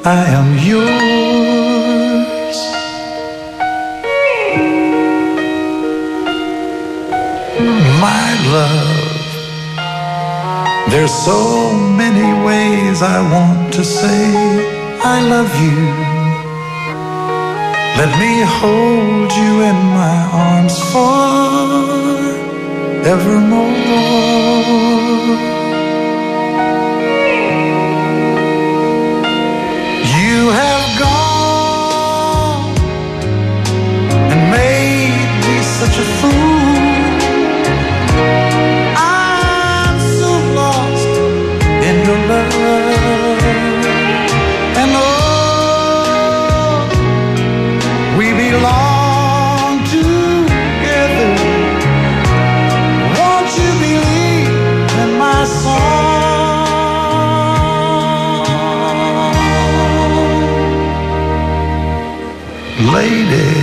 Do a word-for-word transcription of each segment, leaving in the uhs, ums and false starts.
I am yours. My love, there's so many ways I want to say I love you. Let me hold you in my arms forevermore. You have gone and made me such a fool. I'm so lost in your love. And oh, we belong together. Won't you believe in my song? Lady,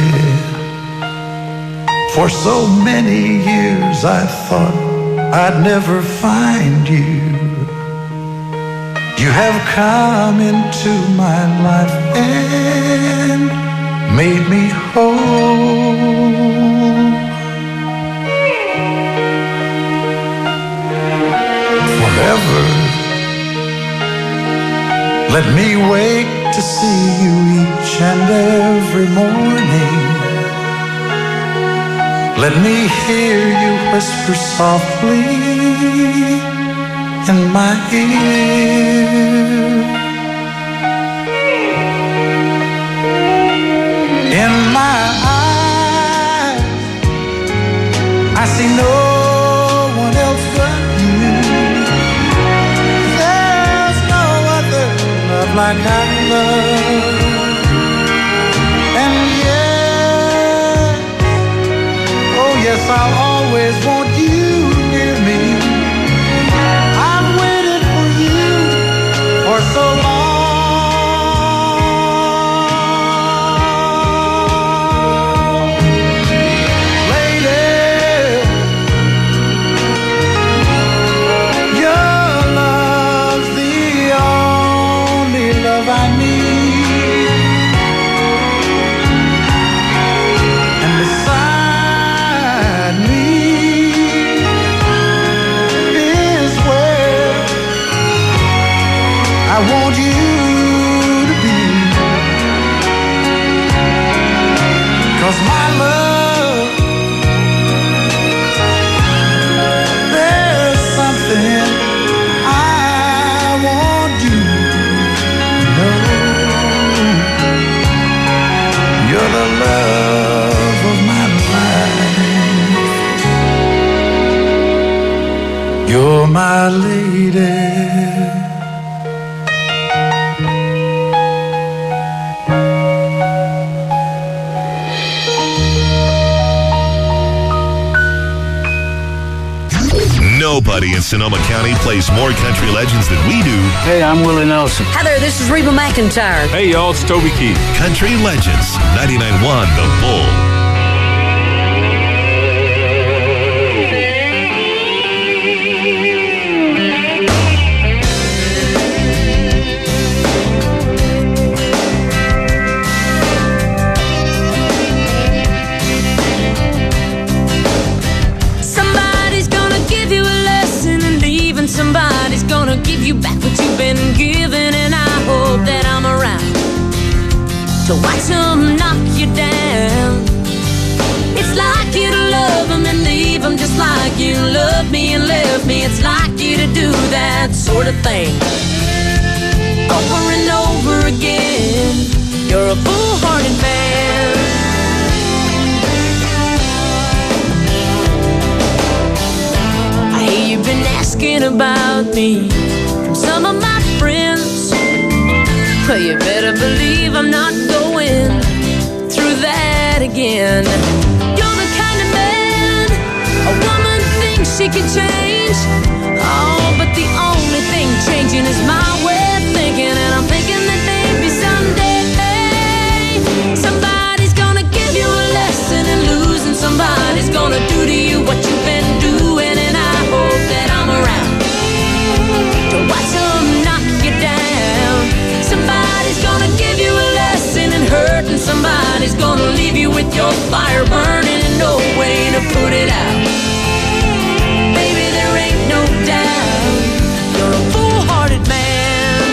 for so many years I thought I'd never find you. You have come into my life and made me whole. Forever, let me wake to see you each and every morning. Let me hear you whisper softly in my ear. In my eyes, I see no one else but you. There's no other love like I love. And yes, oh yes, I'll always want you near me. I've waited for you for so long. I want you to be, 'cause my love, there's something I want you to know. You're the love of my life. You're my lady. Nobody in Sonoma County plays more country legends than we do. Hey, I'm Willie Nelson. Hi there, this is Reba McEntire. Hey, y'all, it's Toby Keith. Country Legends, ninety-nine point one The Bull. Somebody's gonna give you back what you've been given, and I hope that I'm around to watch them knock you down. It's like you to love them and leave them just like you loved me and left me. It's like you to do that sort of thing over and over again. You're a foolhardy man. You've been asking about me from some of my friends. Well, you better believe I'm not going through that again. You're the kind of man a woman thinks she can change. Oh, but the only thing changing is my way of thinking. And I'm thinking that maybe someday somebody's gonna give you a lesson in losing. Somebody's gonna do to you what you've been doing. And I hope that I'm around to watch them knock you down. Somebody's gonna your fire burning and no way to put it out. Baby, there ain't no doubt you're a foolhardy man.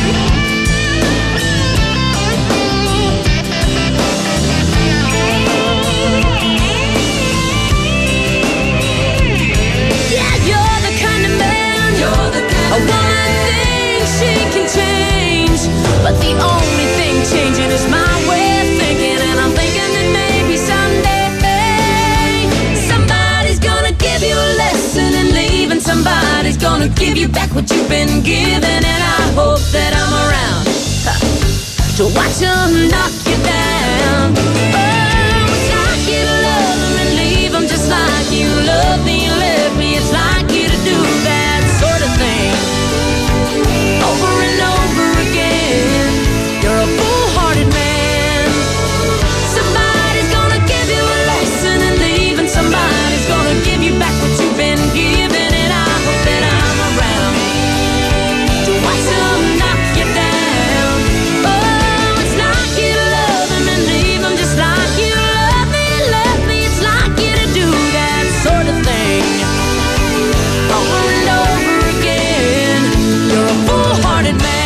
Yeah, you're the kind of man, you're the kind a woman thinks she can change, but the only thing changing is my way of thinking, and I'm thinking that maybe someday somebody's gonna give you a lesson in leaving. Somebody's gonna give you back what you've been given, and I hope that I'm around huh, to watch them knock you down. Oh, it's like you to love them and leave them just like you love me and left me. It's like you to do that sort of thing over and over again. You're a foolhardy man. Somebody's gonna give you a lesson in leaving. Somebody's gonna give you back what you've been given, and I hope that I'm around to watch them knock you down. Oh, it's like you to love them and leave them just like you love me and left me. It's like you to do that sort of thing over and over again. You're a foolhardy man.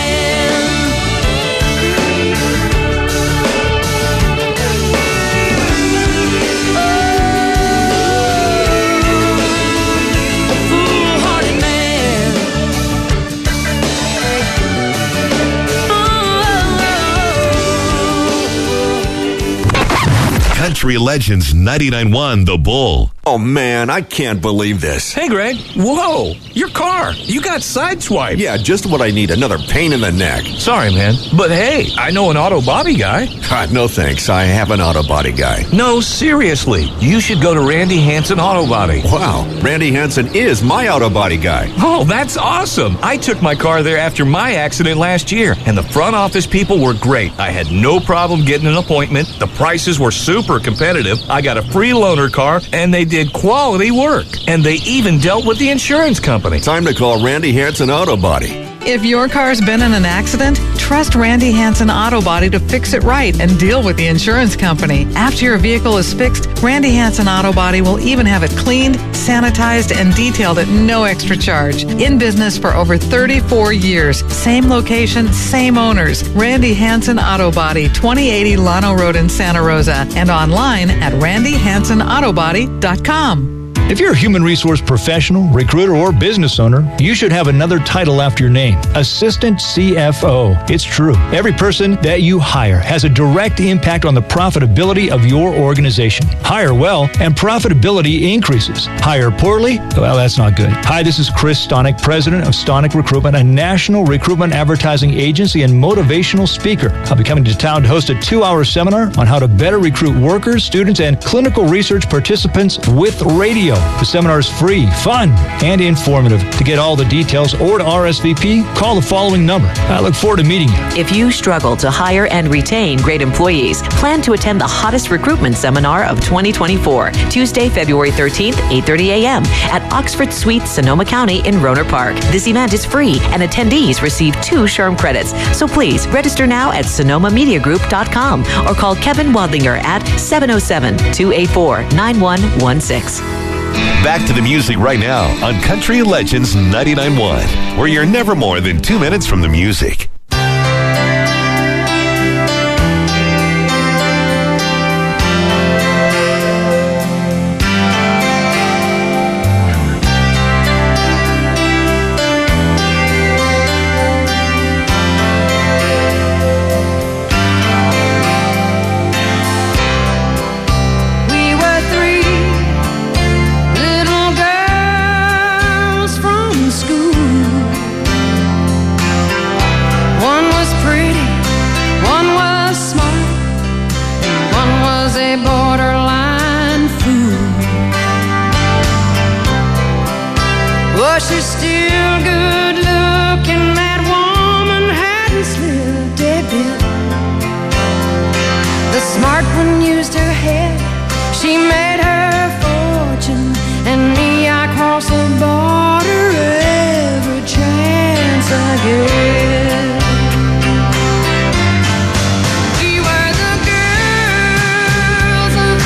Country Legends ninety-nine point one The Bull. Oh, man, I can't believe this. Hey, Greg. Whoa, your car. You got sideswiped. Yeah, just what I need. Another pain in the neck. Sorry, man. But hey, I know an auto body guy. God, no thanks. I have an auto body guy. No, seriously. You should go to Randy Hansen Auto Body. Wow, Randy Hansen is my auto body guy. Oh, that's awesome. I took my car there after my accident last year, and the front office people were great. I had no problem getting an appointment. The prices were super competitive. I got a free loaner car, and they did quality work. And they even dealt with the insurance company. Time to call Randy Hansen Auto Body. If your car's been in an accident, trust Randy Hansen Auto Body to fix it right and deal with the insurance company. After your vehicle is fixed, Randy Hansen Auto Body will even have it cleaned, sanitized, and detailed at no extra charge. In business for over thirty-four years. Same location, same owners. Randy Hansen Auto Body, twenty eighty Llano Road in Santa Rosa, and online at randy hansen auto body dot com. If you're a human resource professional, recruiter, or business owner, you should have another title after your name, Assistant C F O. It's true. Every person that you hire has a direct impact on the profitability of your organization. Hire well, and profitability increases. Hire poorly? Well, that's not good. Hi, this is Chris Stonick, president of Stonick Recruitment, a national recruitment advertising agency and motivational speaker. I'll be coming to town to host a two-hour seminar on how to better recruit workers, students, and clinical research participants with radio. The seminar is free, fun, and informative. To get all the details or to R S V P, call the following number. I look forward to meeting you. If you struggle to hire and retain great employees, plan to attend the hottest recruitment seminar of twenty twenty-four, Tuesday, February thirteenth, eight thirty a.m. at Oxford Suite, Sonoma County in Rohnert Park. This event is free, and attendees receive two SHRM credits. So please register now at sonoma media group dot com or call Kevin Wadlinger at seven oh seven, two eight four, nine one one six. Back to the music right now on Country Legends ninety-nine point one, where you're never more than two minutes from the music. She's still good looking, that woman hadn't slipped a bit. The smart one used her head, she made her fortune, and me, I cross the border every chance I get. We were the girls of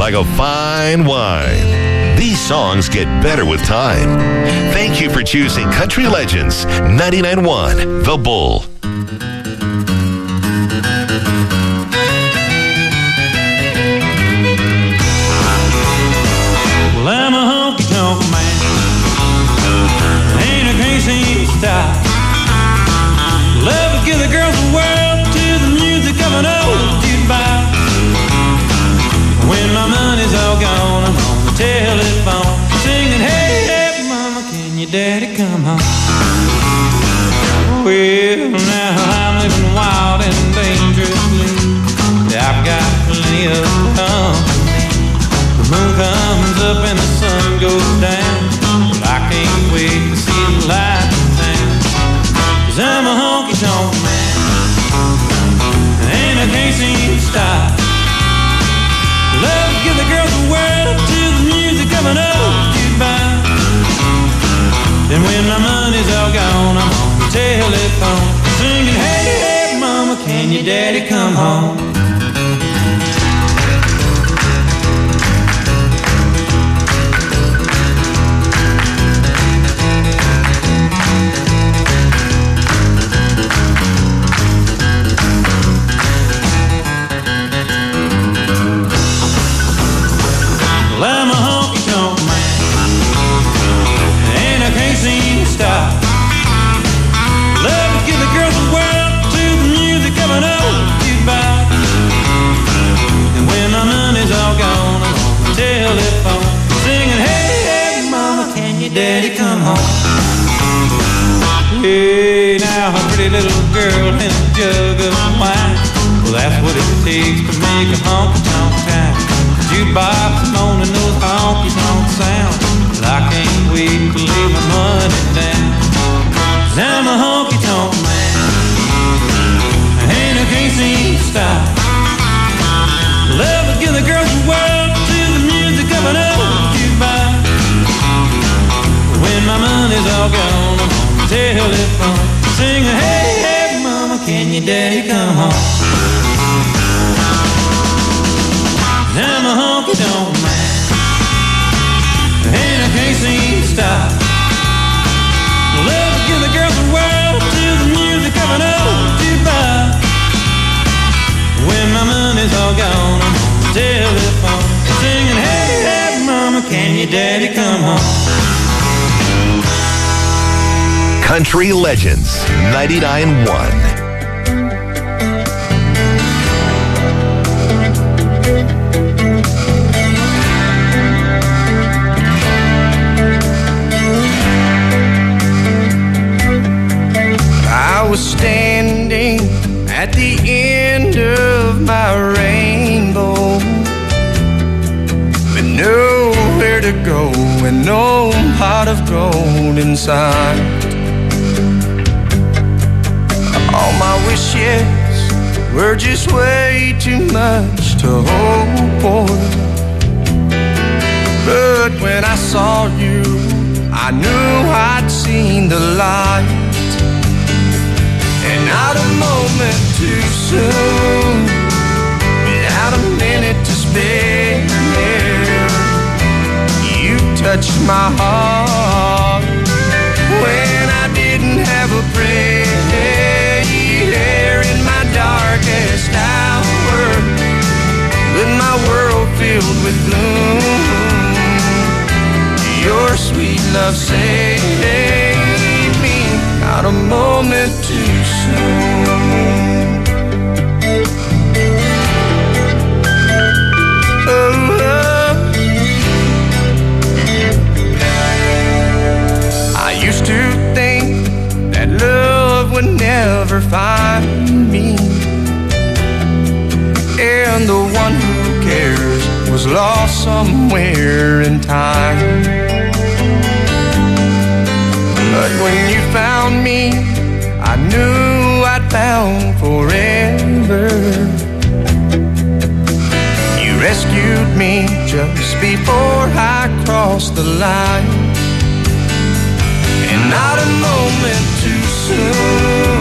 like a fine wine. These songs get better with time. Thank you for choosing Country Legends ninety-nine point one, The Bull. Well, I'm a honky-tonk man, ain't a crazy style. Love to give the girls the world to the music of an old jukebox. When my money's all gone, I'm on the telephone singing, hey, hey, mama, can your daddy come home? Well, now I'm living wild and dangerously. I've got plenty of company. The moon comes up and the sun goes down. Well, I can't wait to see the light in town. 'Cause I'm a honky-tonk man, and I can't seem to stop. Love to give the girls the world to the music of an old jukebox. Then when my money's all gone, I'm on the telephone singing, hey, hey, mama, can your daddy come home? Well, I'm a honky-tonk man, and I can't seem to stop. Love to give the girls the world to the music of an old jukebox. And when my money's all gone, I'm on the telephone singing, hey, hey, mama, can your daddy come home? Hey, now a pretty little girl and a jug of wine. Well, that's what it takes to make a honky-tonk town. Jukebox moaning those honky-tonk sounds. But I can't wait to lay my money down. 'Cause I'm a honky-tonk man, and I can't seem to stop. Love to give the girls the world to the music of an old jukebox. When my money's all gone, I'm on the telephone singing, hey, hey, mama, can your daddy come home? I'm a honky-tonk man, and I can't seem to stop. Love to give the girls the world to the music of an old jukebox. When my money's all gone, I'm on the telephone singing, hey, hey, mama, can your daddy come home? Country Legends ninety-nine point one. I was standing at the end of my rainbow, with nowhere to go and no pot of gold inside. All my wishes were just way too much to hope for. But when I saw you, I knew I'd seen the light. And not a moment too soon, without a minute to spare, you touched my heart when I didn't have a prayer. In my darkest hour, with my world filled with gloom, your sweet love saved me, not a moment too soon. Oh, oh. I used to think that love would never find me, and the one who cares was lost somewhere in time. But when you found me, I knew I'd found forever. You rescued me just before I crossed the line, and not a moment too soon,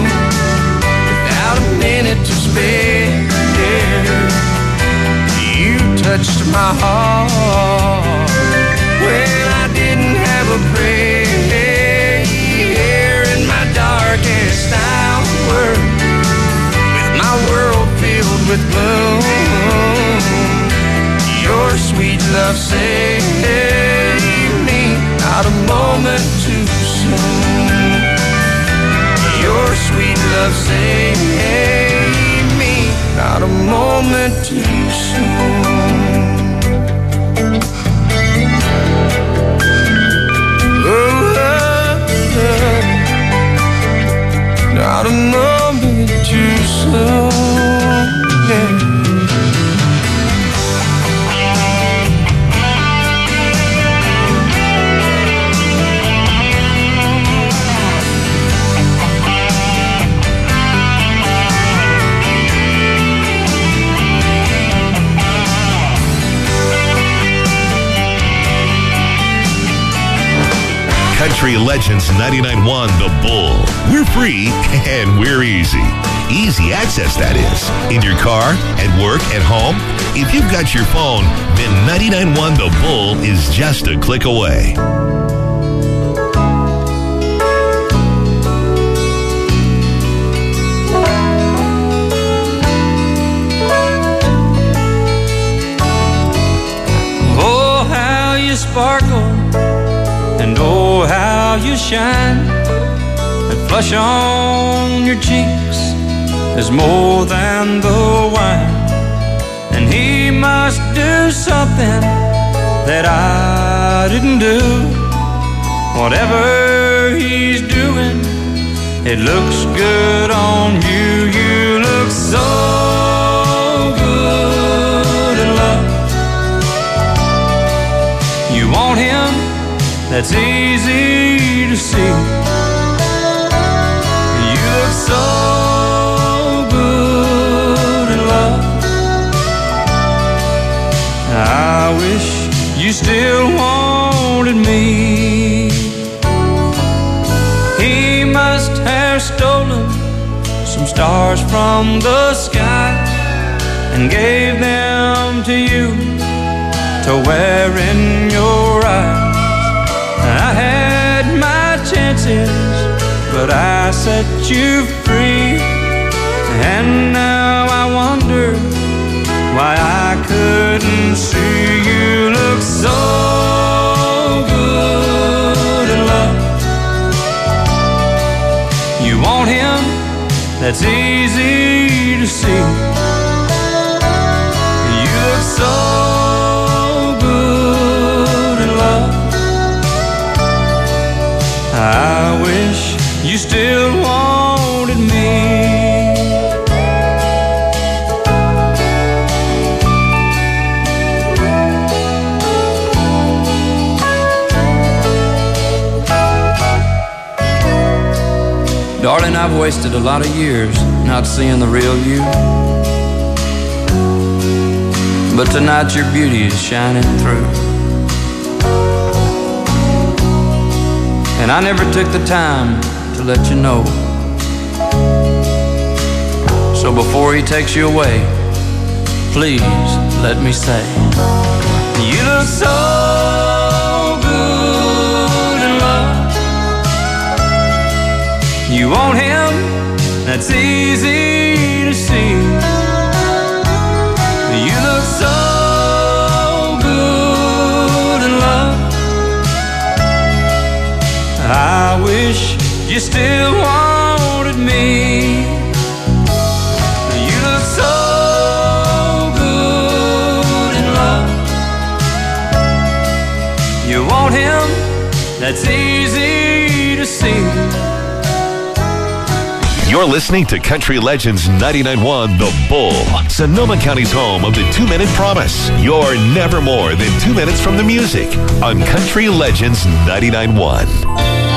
without a minute to spare, you touched my heart when I didn't have a prayer in my darkest hour, with my world filled with gloom. Your sweet love saved me, not a moment too soon. Your sweet love saved me, not a moment too soon. Oh, oh, oh. Not a moment too soon. Yeah. Country Legends ninety-nine point one The Bull. We're free and we're easy. Easy access, that is. In your car, at work, at home. If you've got your phone, then ninety-nine point one The Bull is just a click away. Oh, how you sparkle, and oh, how you shine. That flush on your cheeks is more than the wine. And he must do something that I didn't do. Whatever he's doing, it looks good on you. You look so good in love. You want him? That's easy to see. You look so good in love. I wish you still wanted me. He must have stolen some stars from the sky and gave them to you to wear in your eyes. I had my chances, but I set you free. And now I wonder why I couldn't see. You look so good in love. You want him? That's easy to see. You look so good in love. I wish you still wanted me. Darling, I've wasted a lot of years not seeing the real you. But tonight your beauty is shining through. And I never took the time to let you know. So before he takes you away, please let me say, you look so good in love. You want him? That's easy to see. You look so good in love. I wish you still wanted me. You look so good in love. You want him? That's easy to see. You're listening to Country Legends ninety-nine point one The Bull, Sonoma County's home of the two-minute promise. You're never more than two minutes from the music on Country Legends ninety-nine point one.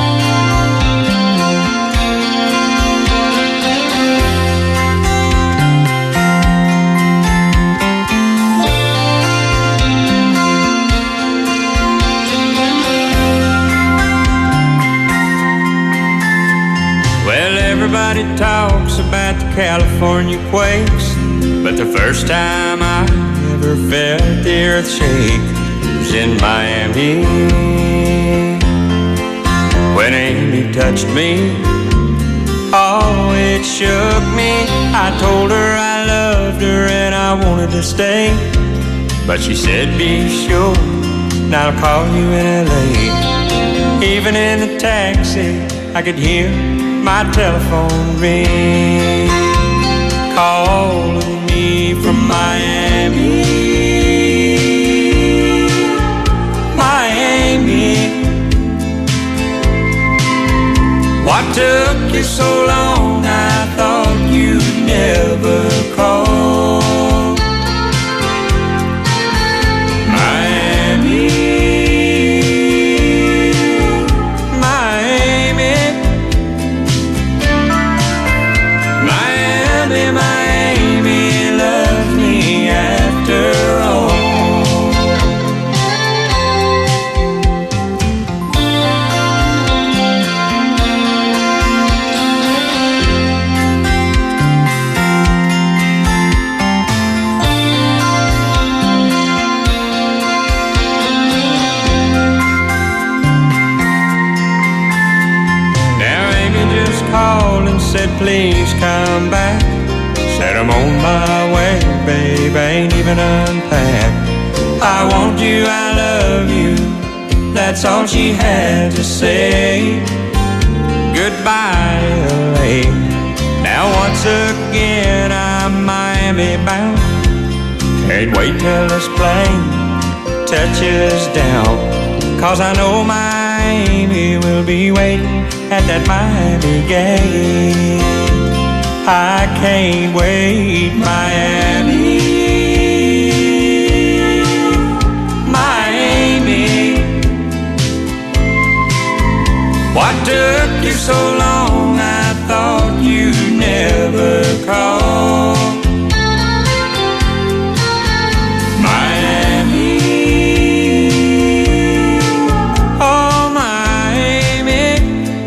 Everybody talks about the California quakes, but the first time I ever ever felt the earth shake was in Miami. When Amy touched me, oh, it shook me. I told her I loved her and I wanted to stay, but she said, be sure, and I'll call you in L A. Even in the taxi, I could hear my telephone ring, calling me from Miami. Miami. What took you so long? I thought you'd never call. Miami, Miami, Miami, Miami loves me after all. Called and said, please come back. Said, I'm on my way, babe, I ain't even unpacked. I want you, I love you, that's all she had to say. Goodbye, L A. Now once again I'm Miami bound. Can't wait till this plane touches down, cause I know Miami will be waiting at that Miami gate. I can't wait, Miami, Miami. What took you so long? I thought you'd never call. Miami, oh Miami,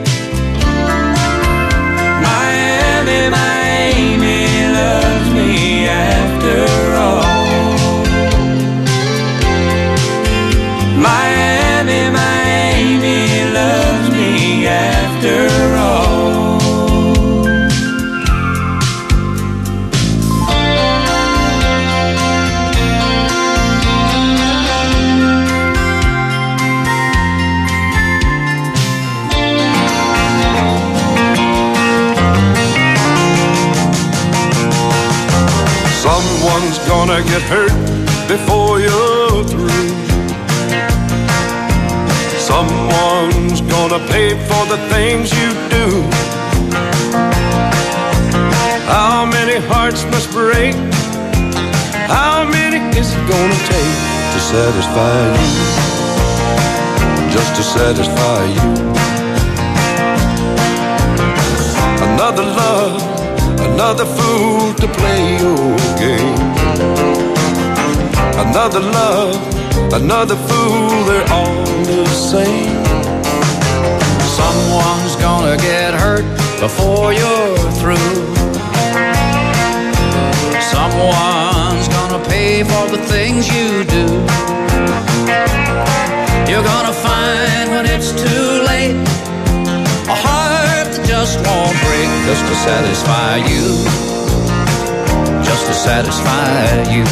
Miami, Miami loves me after all. Miami, Miami loves me after all. Someone's gonna get hurt before you're through. Someone's gonna pay for the things you do. How many hearts must break? How many is it gonna take to satisfy you? Just to satisfy you. Another love, another fool to play your game. Another love, another fool, they're all the same. Someone's gonna get hurt before you're through. Someone's gonna pay for the things you do. You're gonna find when it's too late a heart that just won't break, just to satisfy you, just to satisfy you.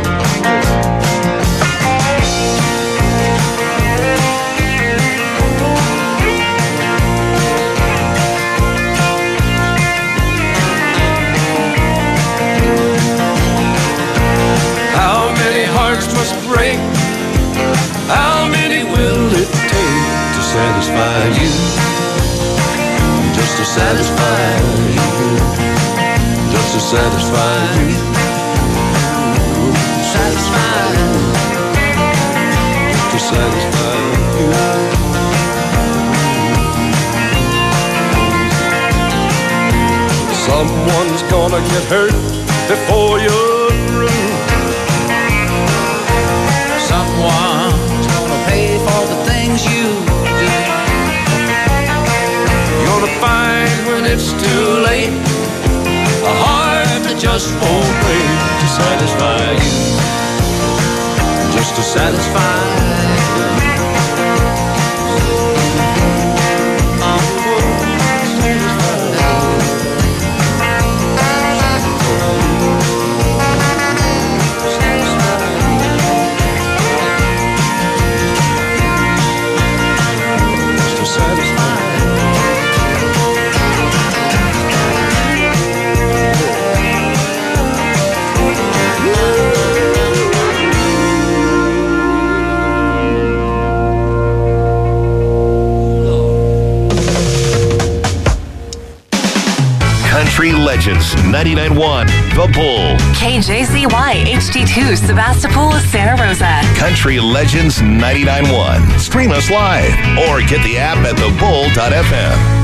How many hearts must break? How many will it take to satisfy you? Just to satisfy you. Just to satisfy you. Satisfy you. Just to satisfy you. Someone's gonna get hurt before you're through. Someone's gonna pay for the things you do. You're gonna find when it's too late a heart that just won't break to satisfy you. just to satisfy you. Country Legends ninety-nine point one The Bull. K J Z Y H D two Sebastopol, Santa Rosa. Country Legends ninety-nine point one. Stream us live or get the app at the bull dot f m.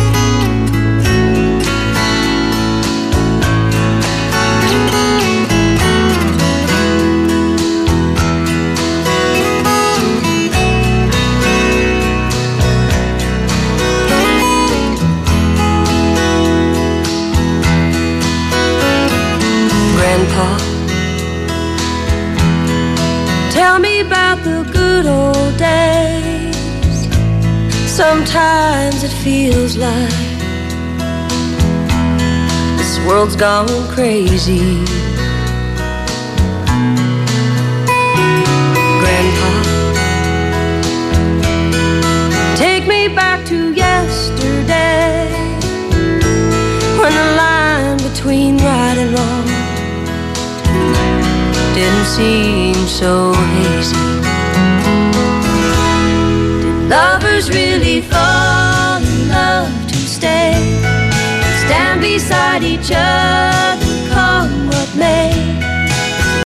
Grandpa, tell me about the good old days. Sometimes it feels like this world's gone crazy. Grandpa, take me back to yesterday, when the line between right and wrong didn't seem so hazy. Did lovers really fall in love to stay, stand beside each other, come what may?